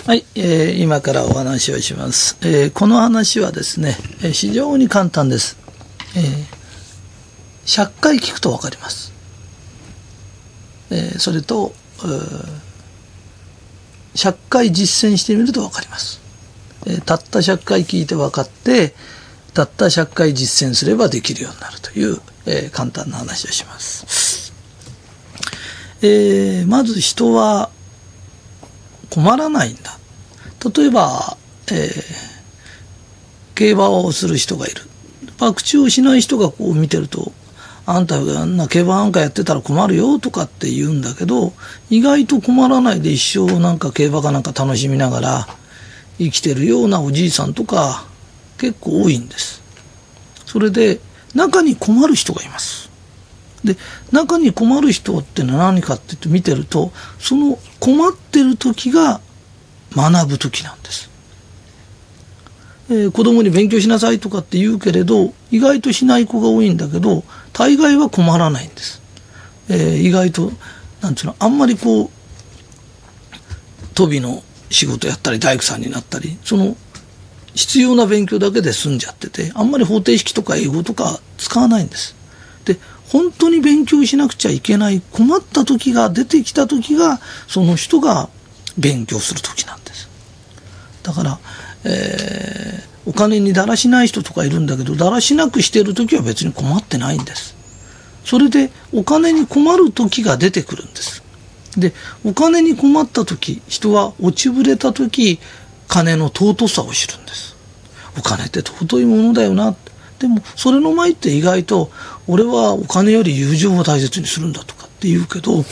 はい、今からお話をします。この話はですね、非常に簡単です。100回聞くと分かります。それと、100回実践してみると分かります。たった100回聞いて分かって、たった100回実践すればできるようになるという、簡単な話をします。まず人は困らないんだ。例えば、競馬をする人がいる。博打をしない人がこう見てると、あんたがあんな競馬なんかやってたら困るよとかって言うんだけど、意外と困らないで一生なんか競馬かなんか楽しみながら生きてるようなおじいさんとか結構多いんです。それで中に困る人がいます。で、中に困る人ってのは何かって言って見てると、その困ってる時が学ぶ時なんです。子供に勉強しなさいとかって言うけれど、意外としない子が多いんだけど、大概は困らないんです。意外となんていうの、あんまりこう飛びの仕事やったり大工さんになったり、その必要な勉強だけで済んじゃってて、あんまり方程式とか英語とか使わないんです。で、本当に勉強しなくちゃいけない困った時が出てきた時が、その人が勉強する時なんです。だから、お金にだらしない人とかいるんだけど、だらしなくしてる時は別に困ってないんです。それでお金に困る時が出てくるんです。で、お金に困った時、人は落ちぶれた時、金の尊さを知るんです。お金って尊いものだよな。でもそれの前って意外と、俺はお金より友情を大切にするんだとかって言うけど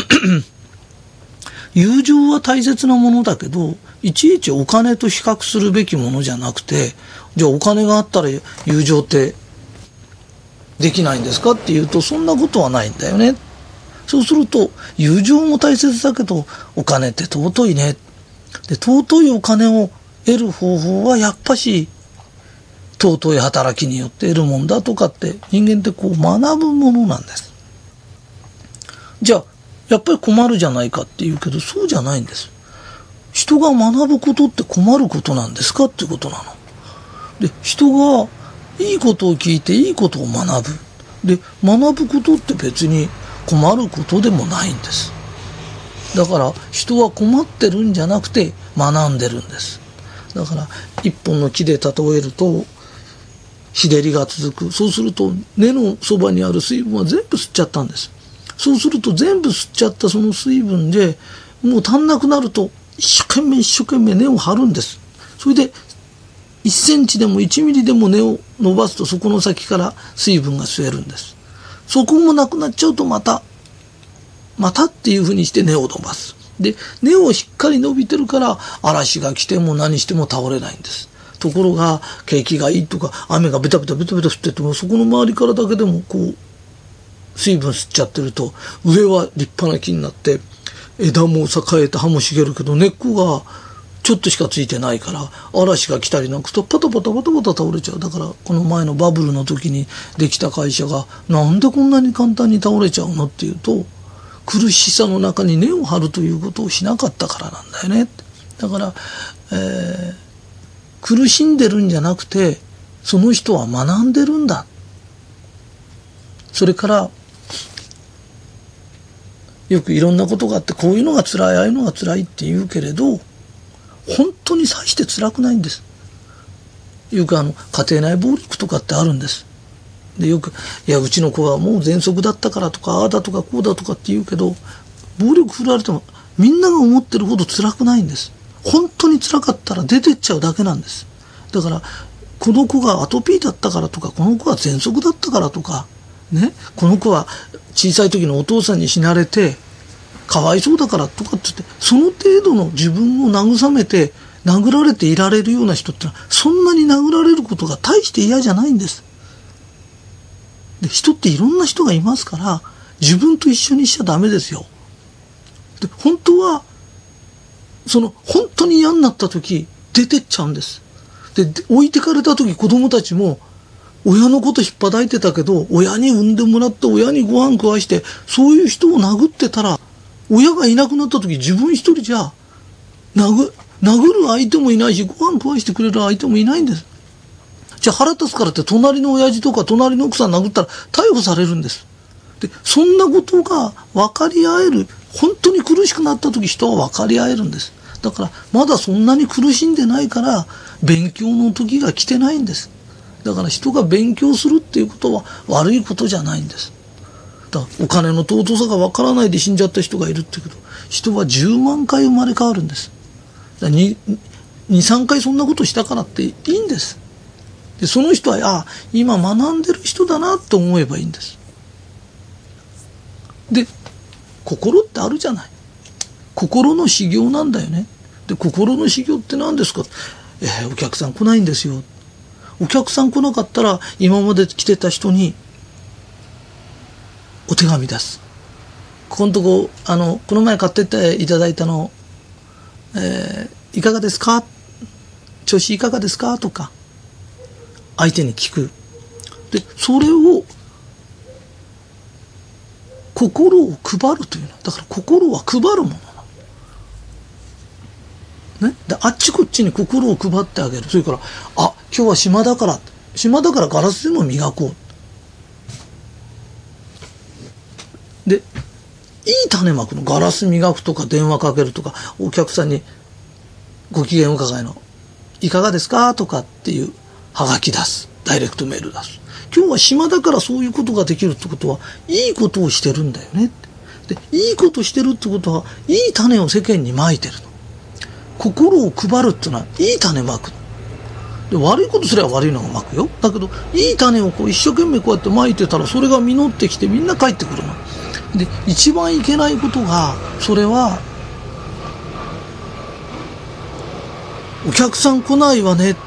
友情は大切なものだけど、いちいちお金と比較するべきものじゃなくて、じゃあお金があったら友情ってできないんですかって言うと、そんなことはないんだよね。そうすると、友情も大切だけどお金って尊いね。で、尊いお金を得る方法はやっぱし尊い働きによって得るもんだとかって、人間ってこう学ぶものなんです。じゃあやっぱり困るじゃないかって言うけど、そうじゃないんです。人が学ぶことって困ることなんですかっていうことなの。で、人がいいことを聞いていいことを学ぶ。で、学ぶことって別に困ることでもないんです。だから人は困ってるんじゃなくて学んでるんです。だから一本の木で例えると、日照りが続く。そうすると根のそばにある水分は全部吸っちゃったんです。そうすると全部吸っちゃったその水分でもう足んなくなると、一生懸命根を張るんです。それで1センチでも1ミリでも根を伸ばすと、そこの先から水分が吸えるんです。そこもなくなっちゃうとまたっていうふうにして根を伸ばす。で、根をしっかり伸びてるから嵐が来ても何しても倒れないんです。ところが景気がいいとか雨がベタベタ降ってても、そこの周りからだけでもこう水分吸っちゃってると、上は立派な木になって枝も栄えて葉も茂るけど、根っこがちょっとしかついてないから、嵐が来たりなんかとパタパタ倒れちゃう。だからこの前のバブルの時にできた会社がなんでこんなに簡単に倒れちゃうのっていうと、苦しさの中に根を張るということをしなかったからなんだよね。だから、苦しんでるんじゃなくて、その人は学んでるんだ。それからよくいろんなことがあって、こういうのが辛い、ああいうのが辛いって言うけれど、本当にさして辛くないんです。よく家庭内暴力とかってあるんです。で、よく、いや、うちの子はもう喘息だったからとか、ああだとかこうだとかって言うけど、暴力振られてもみんなが思ってるほど辛くないんです。本当に辛かったら出てっちゃうだけなんです。だから、この子がアトピーだったからとか、この子は喘息だったからとか、ね、この子は小さい時のお父さんに死なれてかわいそうだからとかって言って、その程度の自分を慰めて殴られていられるような人ってのは、そんなに殴られることが大して嫌じゃないんです。で、人っていろんな人がいますから、自分と一緒にしちゃダメですよ。で、本当は本当に嫌になった時出てっちゃうんです。で、置いてかれた時、子供たちも親のこと引っ張いてたけど、親に産んでもらって親にご飯食わして、そういう人を殴ってたら、親がいなくなった時自分一人じゃ殴る相手もいないし、ご飯食わしてくれる相手もいないんです。じゃあ腹立つからって隣の親父とか隣の奥さん殴ったら逮捕されるんです。で、そんなことが分かり合える。本当に苦しくなった時、人は分かり合えるんです。だからまだそんなに苦しんでないから勉強の時が来てないんです。だから人が勉強するっていうことは悪いことじゃないんです。だからお金の尊さが分からないで死んじゃった人がいるってこと、人は10万回生まれ変わるんです。だから2、3回そんなことしたからっていいんです。で、その人は今学んでる人だなと思えばいいんです。で、心ってあるじゃない。心の修行なんだよね。で、心の修行って何ですか。お客さん来ないんですよ。お客さん来なかったら今まで来てた人にお手紙出す。ここのとここの前買ってっていただいたの、いかがですか、調子いかがですかとか相手に聞く。で、それを心を配るというの。だから心は配るものなの。ね。で、あっちこっちに心を配ってあげる。それから、今日は暇だからガラスでも磨こう。で、いい種まくの。ガラス磨くとか電話かけるとか、お客さんにご機嫌伺いの、いかがですかとかっていうはがき出す。ダイレクトメール出す。今日は暇だからそういうことができるってことは、いいことをしてるんだよね。で、いいことしてるってことは、いい種を世間にまいてるの。心を配るっていうのは、いい種まくの。で、悪いことすれば悪いのがまくよ。だけど、いい種を一生懸命こうやってまいてたら、それが実ってきてみんな帰ってくるの。で、一番いけないことが、それは、お客さん来ないわねって、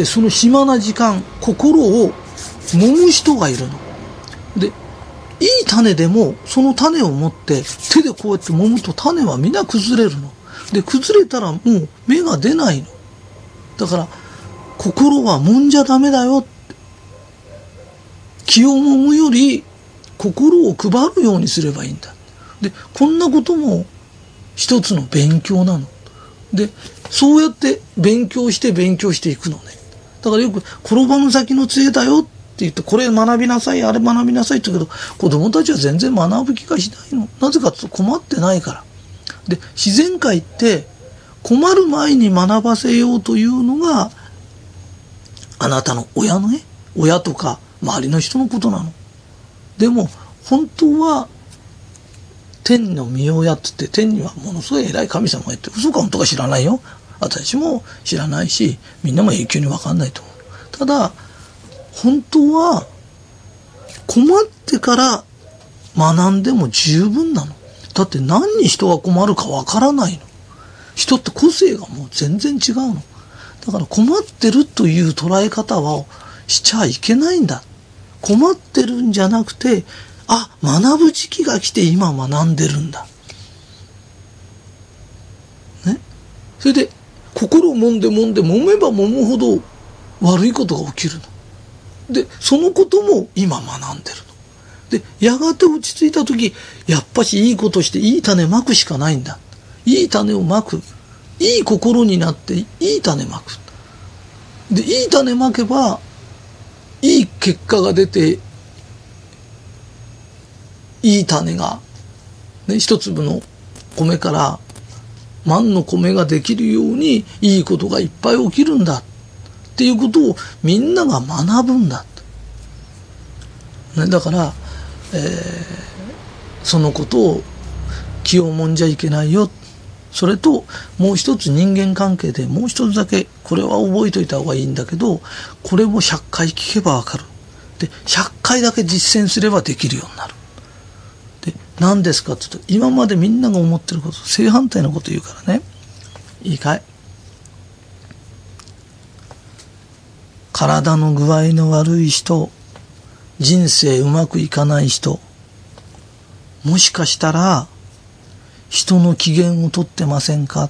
その暇な時間、心を揉む人がいるの。で、いい種でもその種を持って手でこうやって揉むと種はみんな崩れるの。で、崩れたらもう芽が出ないの。だから心は揉んじゃダメだよって。気を揉むより心を配るようにすればいいんだ。で、こんなことも一つの勉強なの。で、そうやって勉強していくのね。だからよく転ばぬ先の杖だよって言って、これ学びなさい、あれ学びなさいって言うけど、子供たちは全然学ぶ気がしないの。なぜかというと困ってないから。で、自然界って困る前に学ばせようというのがあなたの親のね、親とか周りの人のことなの。でも本当は天の御親って言って、天にはものすごい偉い神様がいて、嘘か本当か知らないよ。私も知らないし、みんなも永久に分かんないと思う。ただ本当は困ってから学んでも十分なの。だって何に人が困るか分からないの。人って個性がもう全然違うの。だから困ってるという捉え方はしちゃいけないんだ。困ってるんじゃなくて、学ぶ時期が来て今学んでるんだ。ね。それで心を揉んで揉めば揉むほど悪いことが起きるの。で、そのことも今学んでるの。で、やがて落ち着いた時、やっぱしいいことしていい種まくしかないんだ。いい種をまく。いい心になっていい種まく。で、いい種まけばいい結果が出て、いい種が、ね、一粒の米から万の米ができるようにいいことがいっぱい起きるんだっていうことをみんなが学ぶんだ、ね、だから、そのことを気をもんじゃいけないよ。それともう一つ人間関係でもう一つだけ、これは覚えといた方がいいんだけど、これも100回聞けばわかる。で、100回だけ実践すればできるようになる。で、何ですかって言うと、今までみんなが思ってること、正反対のこと言うからね。いいかい？体の具合の悪い人、人生うまくいかない人、もしかしたら人の機嫌を取ってませんか？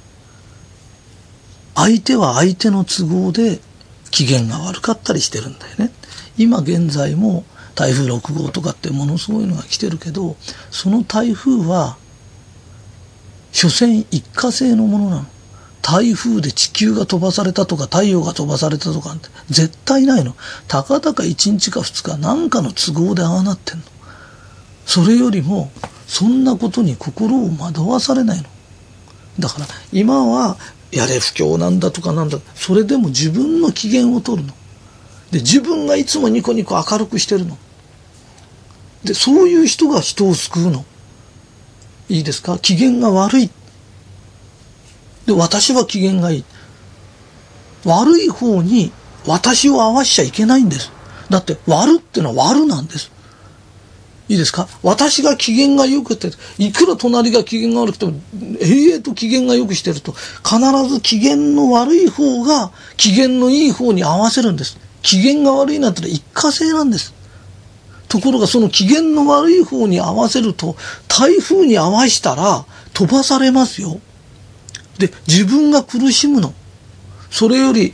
相手は相手の都合で機嫌が悪かったりしてるんだよね。今現在も台風6号とかってものすごいのが来てるけど、その台風は所詮一過性のものなの。 台風で地球が飛ばされたとか太陽が飛ばされたとかって絶対ないの。たかだか1日か2日何かの都合でああなってんの。それよりもそんなことに心を惑わされないの。だから今はやれ不況なんだとかなんだ、それでも自分の機嫌を取るの。で自分がいつもニコニコ明るくしてるの。でそういう人が人を救うの。いいですか。機嫌が悪いで私は機嫌がいい、悪い方に私を合わしちゃいけないんです。だって悪ってのは悪なんです。いいですか。私が機嫌が良くて、いくら隣が機嫌が悪くても永遠と機嫌が良くしてると、必ず機嫌の悪い方が機嫌のいい方に合わせるんです。機嫌が悪いなんてのは一過性なんです。ところがその機嫌の悪い方に合わせると、台風に合わしたら飛ばされますよ。で自分が苦しむの。それより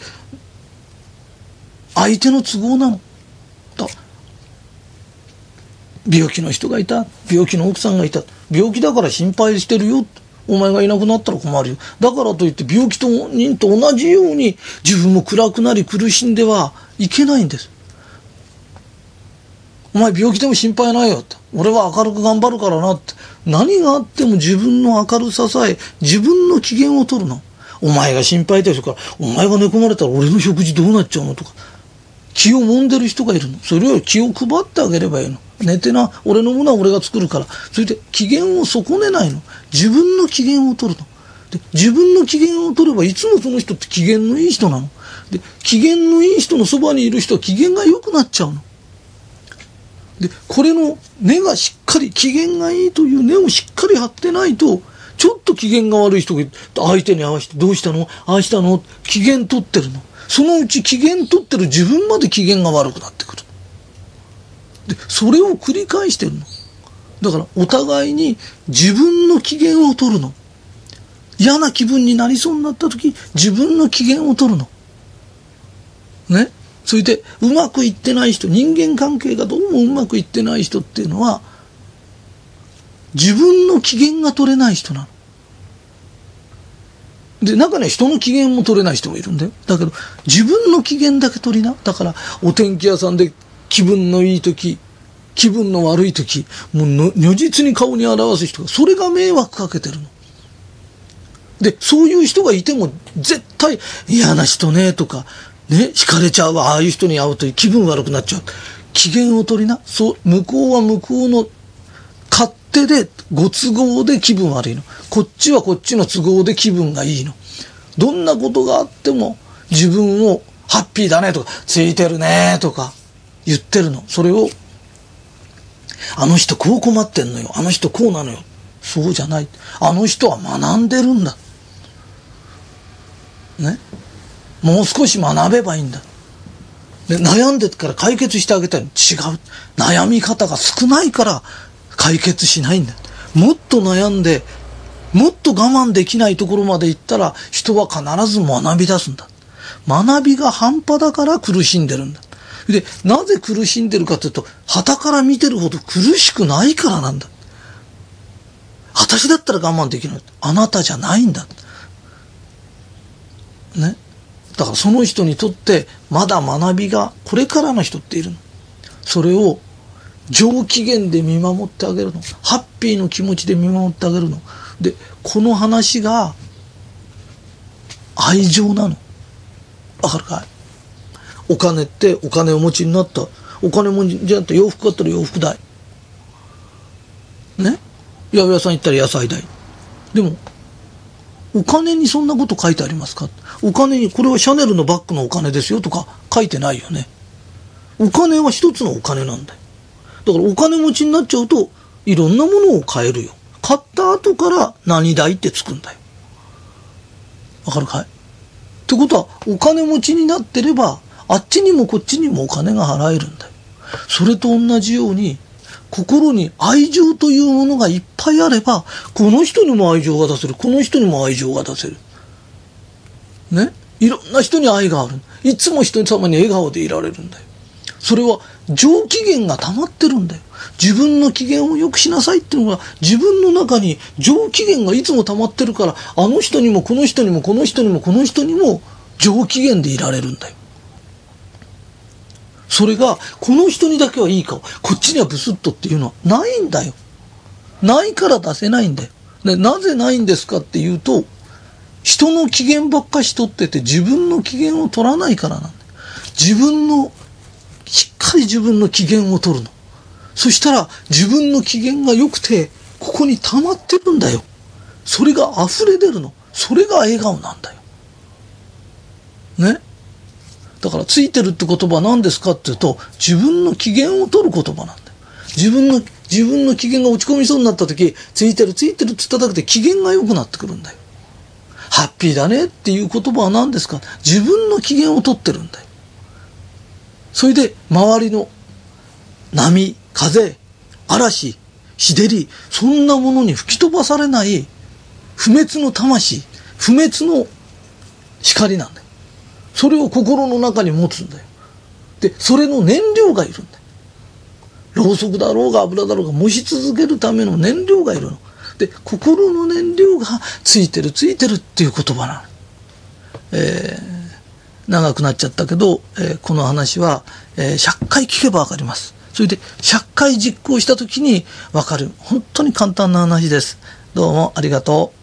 相手の都合なの。病気の人がいた、病気の奥さんがいた、病気だから心配してるよ、お前がいなくなったら困るよ。だからといって病気と人と同じように自分も暗くなり苦しんではいけないんです。お前病気でも心配ないよって、俺は明るく頑張るからなって。何があっても自分の明るささえ、自分の機嫌を取るの。お前が心配だよから、お前が寝込まれたら俺の食事どうなっちゃうのとか、気を揉んでる人がいるの。それより気を配ってあげればいいの。寝てな、俺のものは俺が作るから。それで機嫌を損ねないの。自分の機嫌を取るの。で自分の機嫌を取ればいつもその人って機嫌のいい人なの。で機嫌のいい人のそばにいる人は機嫌が良くなっちゃうの。でこれの根がしっかり、機嫌がいいという根をしっかり張ってないと、ちょっと機嫌が悪い人が相手に合わせて、どうしたのああしたの、機嫌取ってるの。そのうち機嫌取ってる自分まで機嫌が悪くなってくる。でそれを繰り返してるの。だからお互いに自分の機嫌を取るの。嫌な気分になりそうになった時、自分の機嫌を取るのね。それでうまくいってない人、人間関係がどうもうまくいってない人っていうのは、自分の機嫌が取れない人なの。で中には人の機嫌も取れない人もいるんだよ。だけど自分の機嫌だけ取りな。だからお天気屋さんで気分のいい時、気分の悪い時、もう如実に顔に表す人が、それが迷惑かけてるの。でそういう人がいても絶対嫌な人ねとかね、惹かれちゃうわ、ああいう人に会うと気分悪くなっちゃう。機嫌を取りな。そう、向こうは向こうの勝手でご都合で気分悪いの。こっちはこっちの都合で気分がいいの。どんなことがあっても自分をハッピーだねとか、ついてるねとか言ってるの。それをあの人こう困ってんのよ、あの人こうなのよ。そうじゃない。あの人は学んでるんだね。もう少し学べばいいんだ。で悩んでから解決してあげたい。違う。悩み方が少ないから解決しないんだ。もっと悩んで、もっと我慢できないところまで行ったら、人は必ず学び出すんだ。学びが半端だから苦しんでるんだ。で、なぜ苦しんでるかというと、傍から見てるほど苦しくないからなんだ。私だったら我慢できない。あなたじゃないんだ。ね。だからその人にとってまだ学びがこれからの人っているの。それを上機嫌で見守ってあげるの。ハッピーの気持ちで見守ってあげるの。でこの話が愛情なの。わかるかい。お金ってお金を持ちになった。お金持ちになった洋服買ったら洋服代ね。八百屋さん行ったら野菜代。でもお金にそんなこと書いてありますか。お金にこれはシャネルのバッグのお金ですよとか書いてないよね。お金は一つのお金なんだよ。だからお金持ちになっちゃうといろんなものを買えるよ。買った後から何代ってつくんだよ。わかるかい。ってことはお金持ちになってればあっちにもこっちにもお金が払えるんだよ。それと同じように心に愛情というものがいっぱいあれば、この人にも愛情が出せる、この人にも愛情が出せるね。いろんな人に愛がある。いつも人様に笑顔でいられるんだよ。 それは上機嫌が溜まってるんだよ。自分の機嫌を良くしなさいっていうのが、自分の中に上機嫌がいつも溜まってるから、あの人にもこの人にもこの人にもこの人にも上機嫌でいられるんだよ。それが、この人にだけはいい顔、こっちにはブスッとっていうのはないんだよ。ないから出せないんだよ。で、なぜないんですかっていうと、人の機嫌ばっかし取ってて自分の機嫌を取らないからなんだよ。しっかり自分の機嫌を取るの。そしたら自分の機嫌が良くて、ここに溜まってるんだよ。それが溢れ出るの。それが笑顔なんだよ。ね。だからついてるって言葉は何ですかっていうと、自分の機嫌を取る言葉なんだよ。自分の機嫌が落ち込みそうになった時、ついてるって言っただけで機嫌が良くなってくるんだよ。ハッピーだねっていう言葉は何ですか？自分の機嫌を取ってるんだよ。それで周りの波、風、嵐、日照り、そんなものに吹き飛ばされない不滅の魂、不滅の光なんだよ。それを心の中に持つんだよ。で、それの燃料がいるんだよ。ろうそくだろうが油だろうが燃し続けるための燃料がいるの。で、心の燃料がついてるっていう言葉なの。長くなっちゃったけど、この話は、100回聞けばわかります。それで100回実行したときにわかる。本当に簡単な話です。どうもありがとう。